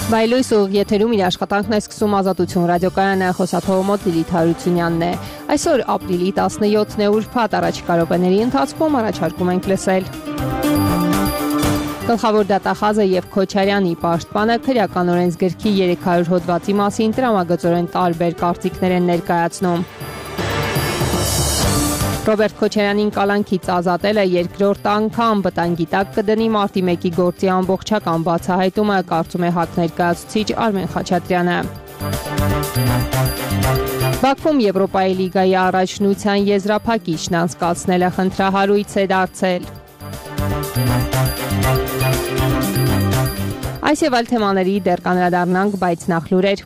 Վայլույս ուղ եթերում իր աշխատանքն է սկսում Ազատություն ռադիոկայանը, խոսափողը մոտ Լիլիթ Հարությունյանն է։ Այսօր ապրիլի 17-ն է ուրբաթ, առաջիկա րոպեների ընթացքում առաջարկում ենք լսել։ Գլխավոր դատախազը եւ Քոչարյանի պաշտպանը քրեական օրենսգրքի 300 հոդվածի մասին տրամագծորեն տարբեր կարծիքներ են ներկայացնում։ Ռոբերտ Քոչարյանին կալանքից ազատելը երկրորդ անգամ վտանգի տակ կդնի մարտի 1-ի գործի ամբողջական բացահայտումը, կարծում է ՀԱԿ ներկայացուցիչ Արմեն Խաչատրյանը։ Բաքվում Եվրոպայի լիգայի առաջնության եզրափակիչն անցկացնելը խնդրահարույց է դարձել։ Այս եւ այլ թեմաների դեռ կանդրադառնանք, բայց նախ լուրեր։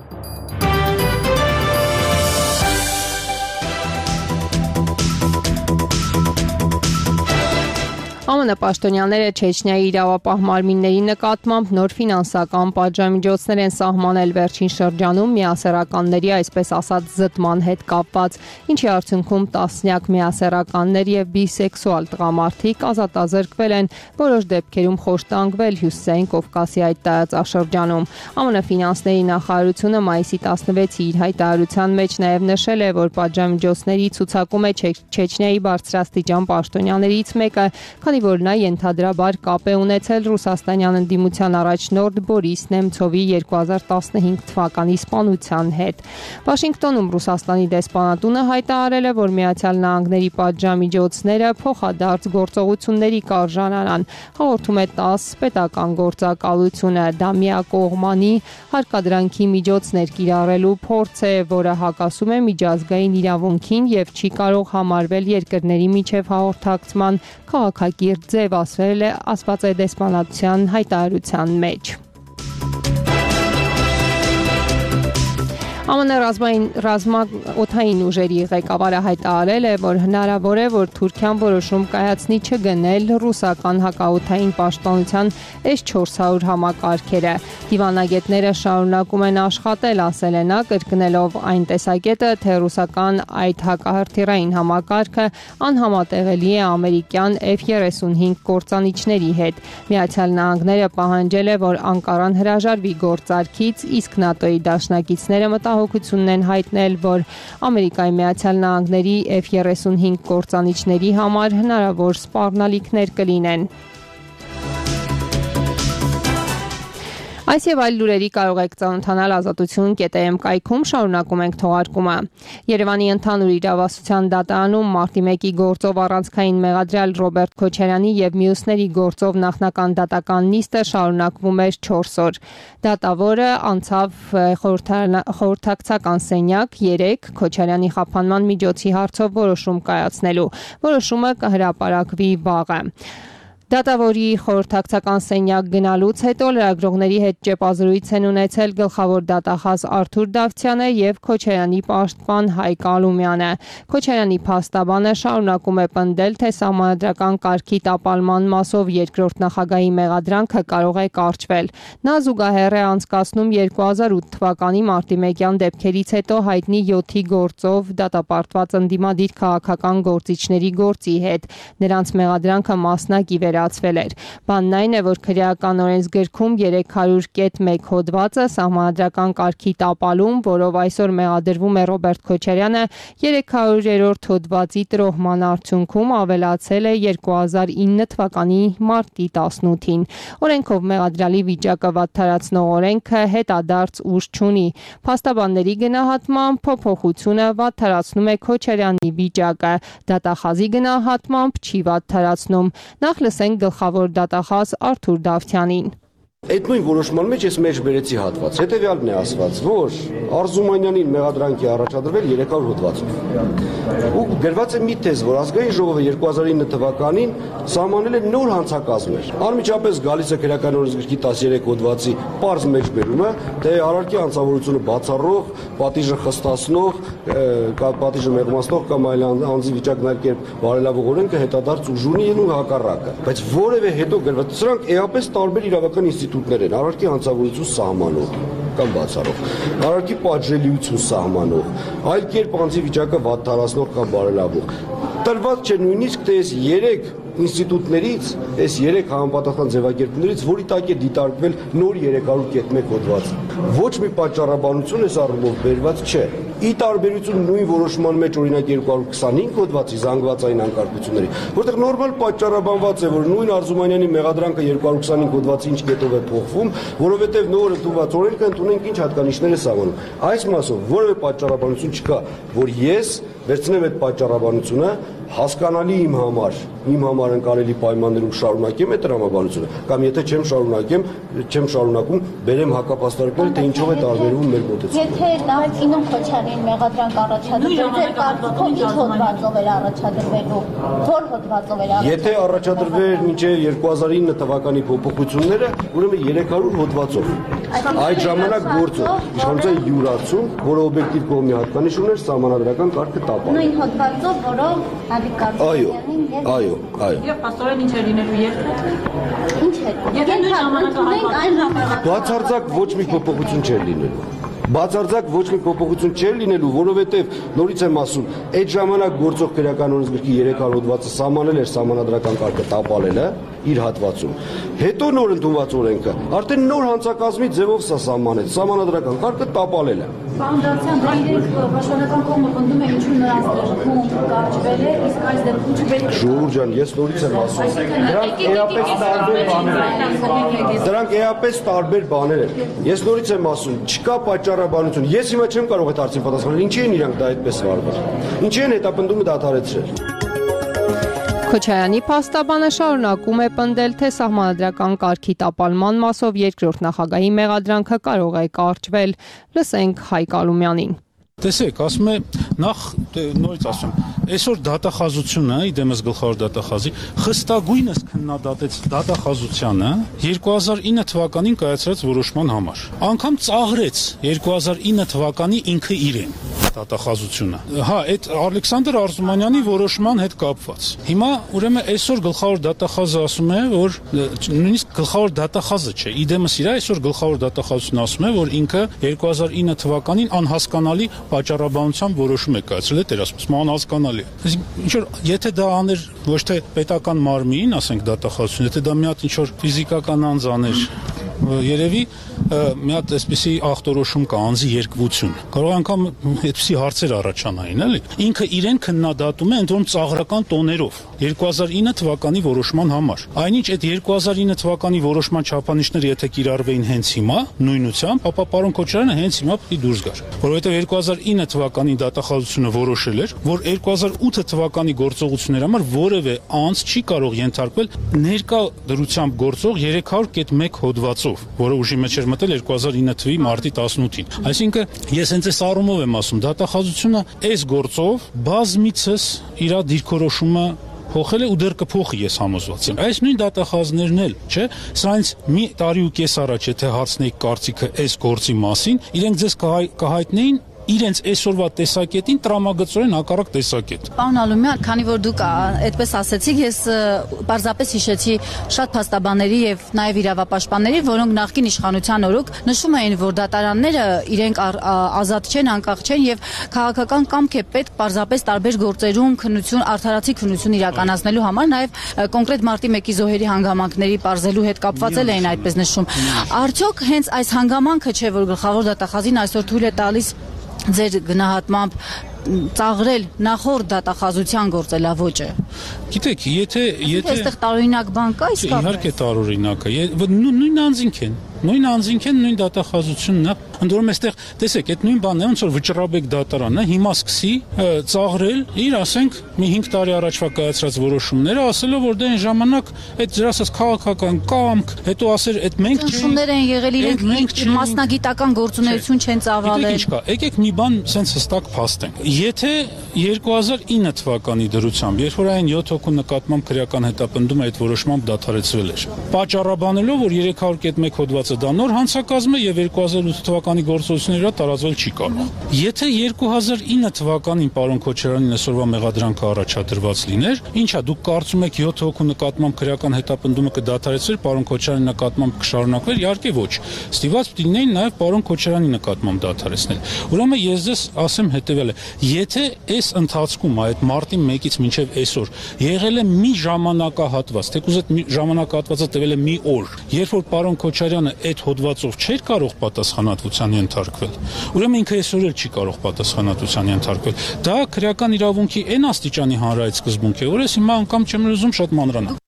ԱՄՆ պաշտոնյաները Չեչնիայի իրավապահ մարմինների նկատմամբ նոր ֆինանսական պատժամիջոցներ են սահմանել վերջին շրջանում միասեռականների, այսպես ասած, զտման հետ կապված, ինչի արդյունքում տասնյակ միասեռականներ եւ բիսեքսուալ տղամարդիկ ազատազրկվել են, որոշ դեպքերում խոշտանգվել Հյուսիսային Կովկասի այդ տարածաշրջանում։ ԱՄՆ ֆինանսների նախարարությունը մայիսի 16-ի իր հայտարարության մեջ նաեւ նշել է, որ պատժամիջոցների ցուցակում է Չեչնիայի բարձրաստիճան պաշտոնյաներից մեկը, քանի որ նա ենթադրաբար կապ է ունեցել ռուսաստանյան ընդդիմության առաջնորդ Բորիս Նեմցովի 2015 թվականի սպանության հետ։ Վաշինգտոնում Ռուսաստանի դեսպանատունը հայտարարել է, որ Միացյալ Նահանգների պատժամիջոցները փոխադարձ գործողությունների կարժանանան, հաղորդում է ՏԱՍՍ պետական գործակալությունը։ Դա միակողմանի հարկադրանքի միջոցներ կիրառելու փորձ է, որը հակասում է միջազգային իրավունքին եւ չի կարող համարվել երկրների միջև հաղորդակցման քաղաքակիրթ ձև, ասված է դեսպանատության հայտարարության մեջ։ ԱՄՆ ռազմաօդային ուժերի ղեկավարը հայտարարել է, որ հնարավոր է, որ Թուրքիան որոշում կայացնի չգնել ռուսական հակաօդային պաշտպանության S-400 համակարգերը։ Դիվանագետները շարունակում են աշխատել, ասել է նա, կրկնելով այն տեսակետը, թե ռուսական այդ հակահրթիռային համակարգը անհամատեղելի է ամերիկյան F-35 կործանիչների հետ։ Միացյալ Նահանգները պահանջել է, որ Անկարան հրաժարվի գործարքից, իսկ ՆԱՏՕ-ի դաշնակիցները հոգությունն են հայտնել, որ Ամերիկայի Միացյալ Նահանգների F-35 կործանիչների համար հնարավոր սպառնալիքներ կլինեն։ Այս եւ այլ լուրերի կարող եք ծանոթանալ ազատություն.am կայքում, շարունակում ենք թողարկումը։ Երևանի ընդհանուր իրավասության դատարանում մարտի 1-ի գործով առանցքային մեղադրյալ Ռոբերտ Քոչարյանի եւ մյուսների գործով նախնական դատական նիստը շարունակվում էր 4 օր։ Դատավորը անցավ խորհրդակցական սենյակ 3 Քոչարյանի խափանման միջոցի հարցով որոշում կայացնելու։ Որոշումը կհրապարակվի վաղը։ Դատավորի խորհրդակցական սենյակ գնալուց հետո լրագրողների հետ ճեպազրույց են ունեցել գլխավոր դատախազ Արթուր Դավթյանը եւ Քոչարյանի պաշտպան Հայկ Ալումյանը։ Քոչարյանի փաստաբանը շարունակում է պնդել, թե սահմանադրական կարգի տապալման մասով երկրորդ նախագահի մեղադրանքը կարող է կարճվել։ Նա զուգահեռ է անցկացնում 2008 թվականի մարտի 1-յան դեպքերից հետո հայտնի 7-ի գործով դատապարտված ընդդիմադիր քաղաքական գործիչների գործի հետ։ Նրանց մեղադրանքը մասնակի վերացվել էր։ Բանն այն է, որ քրեական օրենսգրքում 300.1 հոդվածը սահմանադրական կարգի տապալում, որով այսօր մեղադրվում է Ռոբերտ Քոչարյանը, 300-րդ հոդվածի տրոհման արդյունքում ավելացել է 2009 թվականի մարտի 18-ին։ Օրենքով մեղադրյալի վիճակը վատթարացնող օրենքը հետադարձ ուժ չունի։ Փաստաբանների գնահատմամբ փոփոխությունը վատթարացնում է Քոչարյանի վիճակը, դատախազի գնահատմամբ չի վատթարացնում։ Նախ լսենք գլխավոր դատախազ Արթուր Դավթյանին։ Այդ նույն որոշման մեջ ես մեջ բերեցի հատված։ Հետևյալն է ասված, որ Արզումանյանին մեղադրանքի առաջադրվել 300 հոդվածով։ Ու գրված է մի թեզ, որ ազգային ժողովը 2009 թվականին սահմանել է նոր հանցակազմեր։ Անմիջապես գալիս է քրեական օրենսգրքի 13 հոդվածի պարզ մեջբերումը, թե արարքի հանցավորությունը բացառող, պատիժը խստացնող, պատիժը մեղմացնող կամ այլ անձի վիճակն այլ կերպ բարելավող օրենքը հետադարձ ուժ ունի ու հակառակը։ Բայց որևէ հետո գրված սրանք էապես տարբեր իրավական ինստիտուտներ են, արարքի հանցավորություն սահմանող կամ բացառող, արարքի պատժելիություն սահմանող, այլ կերպ անձի վիճակը վատթարացնող կամ բարելավող։ Տրված չէ նույնիսկ թե այս 3 ինստիտուտներից, այս 3 համապատասխան ձևակերպումներից, որի տակ է դիտարկվել նոր 301 հոդված։ Ոչ մի պատճառաբանություն այս առումով բերված չէ։ Ի տարբերություն նույն որոշման մեջ օրինակ 225 հոդվածի զանգվածային անկարգությունների, որտեղ նորմալ պատճառաբանված է, որ նույն Արզումանյանի մեղադրանքը 225 հոդվածի ինչ կետով է փոխվում, որովհետև նոր ընդունված օրենքը ընդունենք ինչ հատկանիշներ է սահմանում։ Այս մասով որևէ պատճառաբանություն չկա, որ ես վերցնեմ այդ պատճառաբանությունը, հասկանալի իմ համար ընկալելի պայմաններում շարունակեմ այդ տրամաբանությունը, կամ եթե չեմ շարունակում, բերեմ հակապաստարկները, թե ինչով է տարբերվում մեր մոտեցումը։ Եթե նախկինում Քոչարյանին մեղադրանք առաջադրվեց, ձեր կարծիքով ինչ հոդվածով էր առաջադրվելու, որ հոդվածով էր առաջադրվելու։ Եթե առաջադրվեր մինչև 2009 թվականի փոփոխությունները, ուրեմն 300 հոդվածով։ Այդ ժամանակ գործող իշխանության յուրացում, որը օբյեկտիվ կողմի հատկանիշ ուներ, սահմանադրական կարգը տապալել։ Նույն հոդվածով, որով Հաբիբ Կարծիքյանին Այո։ Եվ պաստորեն ինչ է լինելու երկը։ Ինչ է։ Եթե նույն ժամանակահատվածում այն ժամանակ բացարձակ ոչ մի փոփոխություն չէր լինելու։ Բացարձակ ոչ մի փոփոխություն չէր լինելու, որովհետև նորից եմ ասում, այդ ժամանակ գործող քրեական օրենսգրքի 300 հոդվածը սահմանել էր սահմանադրական կարգը տապալելը իր հատվածում։ Հետո նոր ընդունված օրենքը արդեն նոր հանցակազմի ձևով սա սահմանեց, սահմանադրական կարգը տապալելը։ Ֆաունդացիան դեպք պաշտպանական կողմը պնդում է ինչու նրանց դեպքում կարճվել է, իսկ այս դեպքում չպետք է։ Ժողովուրդ ջան, ես նորից եմ ասում, դրանք էապես տարբեր բաներ են։ Ես նորից եմ ասում, չկա պատճառաբանություն։ Ես հիմա չեմ կարող այդ հարցին պատասխանել, ինչի են իրանք դա այդպես վարվել։ Ինչի են հետապնդումը դադարեցրել։ Քոչարյանի փաստաբանը շարունակում է պնդել, թե սահմանադրական կարգի տապալման մասով երկրորդ նախագահի մեղադրանքը կարող է կարճվել։ Լսենք Հայկ Ալումյանին։ Տեսեք, ասում է նախ նորից ասում, այսօր դատախազությունը, իդեմս գլխավոր դատախազի, խստագույնս քննադատեց դատախազությանը 2009 թվականին կայացրած որոշման համար։ Անգամ ծաղրեց 2009 թվականի ինքը իրեն դատախազությունը։ Հա, այդ Ալեքսանդր Արզումանյանի որոշման հետ կապված։ Հիմա ուրեմն այսօր գլխավոր դատախազը ասում է, որ նույնիսկ գլխավոր դատախազը չէ, իդեմս իր այսօր գլխավոր դատախազությունը ասում է, որ ինքը 2009 թվականին անհասկանալի պատճառաբանությամբ որոշում է կայացրել, դա ասում անհասկանալի է։ Ինչ որ եթե դա աներ ոչ թե պետական մարմին, ասենք դատախազություն, եթե դա մի հատ ինչ որ ֆիզիկական անձ աներ, երևի մի հատ այսպիսի ախտորոշում կա, անձի երկվություն։ Կարող անգամ այդպիսի հարցեր առաջանային, էլի։ Ինքը իրեն քննադատում է ընդորում ծաղրական տոներով 2009 թվականի որոշման համար։ Այնինչ այդ 2009 թվականի որոշման չափանիշները եթե կիրառվեին հենց հիմա, նույնությամբ, ապա պարոն Քոչարյանը հենց հիմա պիտի դուրս գար։ Որովհետև 2009 թվականի դատախազությունը որոշել էր, որ 2008 թվականի գործողությունների համար որևէ անձ չի կարող ենթարկվել ներկա դրությամբ գործող 300.1 հոդվածով, որը ուժի մեջ էր մտել 2009 թվականի մարտի 18-ին։ Այսինքն ես հենց այս առումով եմ ասում, դատախազությունը այս գործով բազմիցս իր դիրքորոշումը փոխել է ու դեռ կփոխի, ես համոզված եմ։ Այս նույն դատախազներն էլ, չէ՞, սրանից մի տարի ու կես առաջ եթե հարցնեիք կարծիքը այս գործի մասին, իրենք ձեզ կհայտնեին իրենց այսօրվա տեսակետին տրամագծորեն հակառակ տեսակետ։ Պարոն Ալումյան, քանի որ դուք այդպես ասեցիք, ես պարզապես հիշեցի շատ փաստաբանների եւ նաեւ իրավապաշտպանների, որոնք նախկին իշխանության օրոք նշում էին, որ դատարանները իրենք ազատ չեն, անկախ չեն եւ քաղաքական կամք է պետք պարզապես տարբեր գործերում քննություն, արդարացի քննություն իրականացնելու համար, նաեւ կոնկրետ մարտի 1-ի զոհերի հանգամանքների բարձելու հետ կապված էին այդպես նշում։ Արդյոք հենց այս հանգամանքը չէ, որ գլխավոր դատախազին այսօր թույլ է տալիս ձեր գնահատմամբ ծաղրել նախորդ դատախազության գործելավոճը։ Գիտեք, եթե այստեղ տարօրինակ բան կա, իսկ իհարկե տարօրինակ է, նույն անձինք են, նույն դատախազությունն է, ընդորում այստեղ, տեսեք, այդ նույն բանն է, ոնց որ Վճռաբեկ դատարանն է, հիմա սկսի ծաղրել իր, ասենք, մի 5 տարի առաջվա կայացրած որոշումները, ասելով, որ դա այն ժամանակ այդ ձեր ասած քաղաքական կամք, հետո ասեր, այդ մենք չուններ են եղել, իրենք մասնագիտական գործունեություն չեն ծավալել։ Գիտեք ինչ կա, եկեք մի բան sense հստակ փաստենք։ Եթե 2009 թվականի դրությամբ, երբ որ այն 7 հոգու նկատմամբ քրեական հետապնդումը այդ որոշմամբ դադարեցվել էր, պատճառաբանելով, որ 300.1 հոդվածը դա նոր հանցակազմ է եւ 2008 թվականի գործողությունները տարածվել չի կարող։ Եթե 2009 թվականին պարոն Քոչարյանին այսօրվա մեղադրանքը առաջադրված լիներ, ինչա դուք կարծում եք 7 հոգու նկատմամբ քրեական հետապնդումը կդադարեցվեր, պարոն Քոչարյանի նկատմամբ կշարունակվեր, իհարկե ոչ։ Ստիված պիտի լինեին նաեւ պարոն Քոչարյանի նկատմամբ դադարեցնել։ Ուրեմն ես ձեզ ասեմ հետեւյալը, Եթե այս ընթացքում այդ մարտի 1-ից մինչև այսօր եղել է մի ժամանակահատված, թեկուզ այդ ժամանակահատվածը տևել է մի օր, երբ որ պարոն Քոչարյանը այդ հոդվածով չէր կարող պատասխանատվության ենթարկվել, ուրեմն ինքը այսօր էլ չի կարող պատասխանատվության ենթարկվել։ Դա քրեական իրավունքի այն աստիճանի հանրայից սկզբունք է, որ ես հիմա անգամ չեմ ուզում շատ մանրանալ։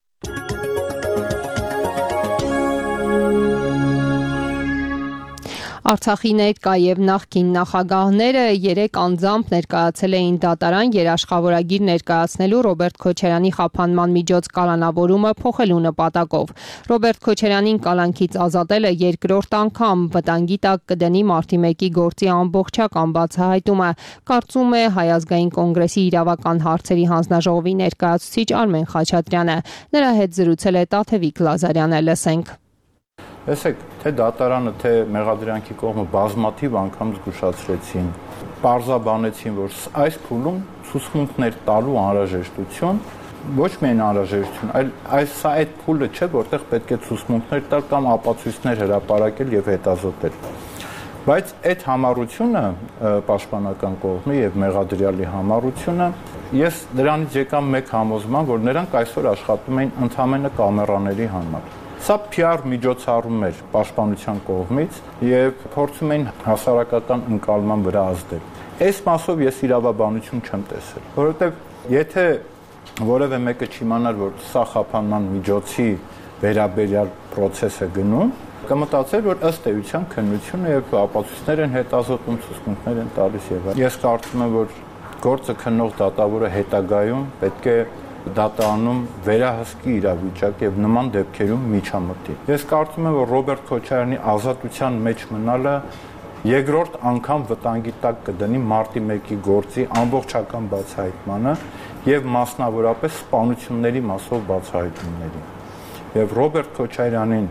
Արցախի ներկա եւ նախկին նախագահները 3 անձամբ ներկայացել էին դատարան երաշխավորագիր ներկայացնելու Ռոբերտ Քոչարյանի խափանման միջոց կալանավորումը փոխելու նպատակով։ Ռոբերտ Քոչարյանին կալանքից ազատելը երկրորդ անգամ վտանգի տակ կդնի մարտի 1-ի գործի ամբողջական բացահայտումը, կարծում է Հայ ազգային կոնգրեսի իրավական հարցերի հանձնաժողովի ներկայացուցիչ Արմեն Խաչատրյանը։ Նրա հետ զրուցել է Տաթևիկ Լազարյանը, լսենք։ Տեսեք, թե դատարանը, թե մեղադրանքի կողմը բազմաթիվ անգամ զգուշացրեցին, պարզաբանեցին, որ այս փուլում ցուցմունքներ տալու անհրաժեշտություն, ոչ միայն անհրաժեշտություն, այլ սա այդ փուլը չէ, որտեղ պետք է ցուցմունքներ տալ կամ ապացույցներ հրապարակել եւ հետազոտել։ Բայց այդ համառությունը պաշտպանական կողմի եւ մեղադրյալի համառությունը, ես դրանից եկամ մեկ համոզման, որ նրանք այսօր աշխատում էին ընդհանրապես կամերաների համար։ Սա PR միջոցառում էր պաշտպանության կողմից եւ փորձում էին հասարակական ընկալման վրա ազդել։ Այս մասով ես իրավաբանություն չեմ տեսել, որովհետեւ եթե որևէ մեկը չիմանար, որ սա խափանման միջոցի վերաբերյալ process է գնում, կմտածեր, որ ըստ էության քննությունը եւ ապացույցներ են հետազոտում, ցուցմունքներ են տալիս եւ այլն։ Ես կարծում եմ, որ գործը քննող դատավորը հետագայում պետք է դատարանում վերահսկի իրավիճակ եւ նման դեպքերում միջամտի։ Ես կարծում եմ, որ Ռոբերտ Քոչարյանի ազատության մեջ մնալը երկրորդ անգամ վտանգի տակ կդնի մարտի 1-ի գործի ամբողջական բացահայտմանը եւ մասնավորապես սպանությունների մասով բացահայտումների։ Եվ Ռոբերտ Քոչարյանին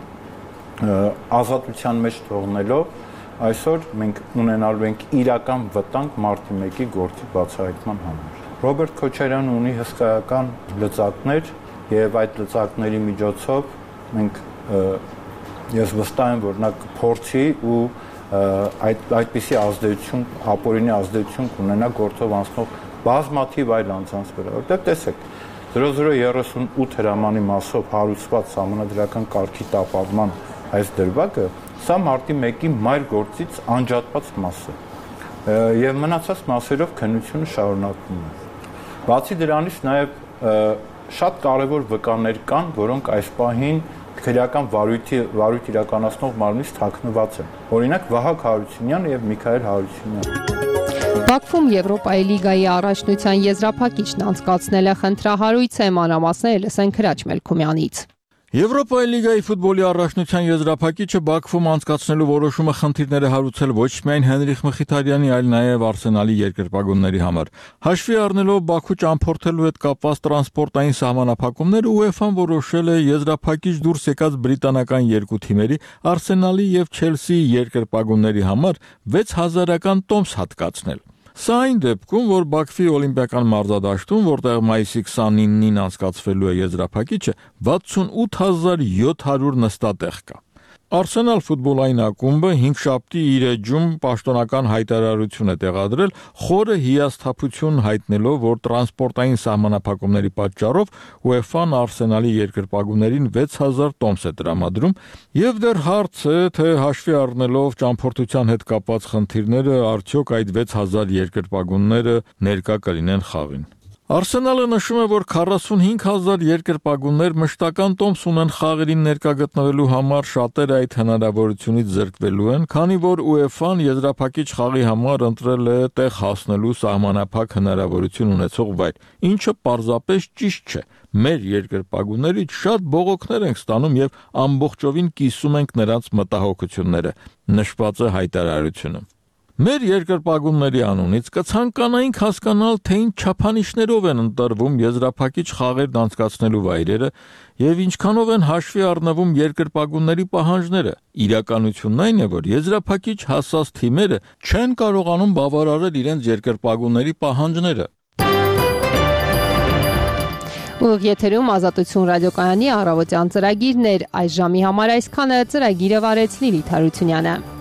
ազատության մեջ թողնելով այսօր մենք ունենալու ենք իրական վտանգ մարտի 1-ի գործի բացահայտման համար։ Ռոբերտ Քոչարյանը ունի հսկայական լծակներ եւ այդ լծակների միջոցով մենք ես վստահ եմ, որ նա կփորձի ու այդպիսի ազդեցություն, ապօրինի ազդեցություն կունենա գործով անցնող բազմաթիվ այլ անձանց վրա։ Որտեղ տեսեք 0038 հրամանի մասով հարուցված սահմանադրական կարգի տապալման այս դրվագը սա մարտի 1-ի մայր գործից անջատված մաս է եւ մնացած մասերով քննությունը շարունակվում է։ Բացի դրանից նաև շատ կարևոր վկաներ կան, որոնք այս պահին քրեական վարույթ իրականացնող մարմնից թաքնված են։ Օրինակ Վահագ Հարությունյանը եւ Միքայել Հարությունյանը։ Բաքվում Եվրոպայի լիգայի առաջնության եզրափակիչն անցկացնել է խնդրահարույց է, մանրամասները լսենք Հրաչ Մելքումյանից։ Եվրոպայի լիգայի ֆուտբոլի առաջնության եզրափակիչը Բաքվում անցկացնելու որոշումը խնդիրներ է հարուցել ոչ միայն Հենրիխ Մխիթարյանի, այլ նաև Արսենալի երկրպագունների համար։ Հաշվի առնելով Բաքու ճամփորդելու հետ կապված տրանսպորտային սահմանափակումները, UEFA-ն որոշել է եզրափակիչ դուրս եկած բրիտանական երկու թիմերի՝ Արսենալի եւ Չելսիի երկրպագունների համար 6000-ական տոմս հատկացնել։ Սա այն դեպքում, որ Բաքվի օլիմպիական մարզադաշտում, որտեղ մայիսի 29-ին անցկացվելու է եզրափակիչը, 68700 նստատեղ կա։ Arsenal ֆուտբոլային ակումբը 5 շաբթի իր էջում պաշտոնական հայտարարություն է տեղադրել, խորը հիասթափություն հայտնելով, որ տրանսպորտային սահմանափակումների պատճառով UEFA-ն Arsenal-ի երկրպագուներին 6000 տոմս է տրամադրում, եւ դեռ հարց է, թե հաշվի առնելով ճամփորդության հետ կապված խնդիրները, արդյոք այդ 6000 երկրպագունները ներկա կլինեն խաղին։ Arsenal-ը նշում է, որ 45000 երկրպագուններ մշտական տոմս ունեն խաղերին ներկա գտնվելու համար, շատերը այդ հնարավորությունից զրկվելու են, քանի որ UEFA-ն եզրափակիչ խաղի համար ընտրել է տեղ հասնելու սահմանափակ հնարավորություն ունեցող վայր, ինչը պարզապես ճիշտ չէ։ Մեր երկրպագուններից շատ բողոքներ ենք ստանում եւ ամբողջովին կիսում ենք նրանց մտահոգությունները, նշված է հայտարարությունում։ Մեր երկրպագունների անունից կցանկանայինք հասկանալ, թե ինչ չափանիշներով են ընտրվում եզրափակիչ խաղերն անցկացնելու վայրերը եւ ինչքանով են հաշվի առնվում երկրպագունների պահանջները։ Իրականությունն այն է, որ եզրափակիչ հասած թիմերը չեն կարողանում բավարարել իրենց երկրպագունների պահանջները։ Ուղիղ եթերում Ազատություն ռադիոկայանի առավոտյան ծրագիրներ, այս ժամի համար այսքանը, ծրագիրը վարեց Լիլիթ Հարությունյանը։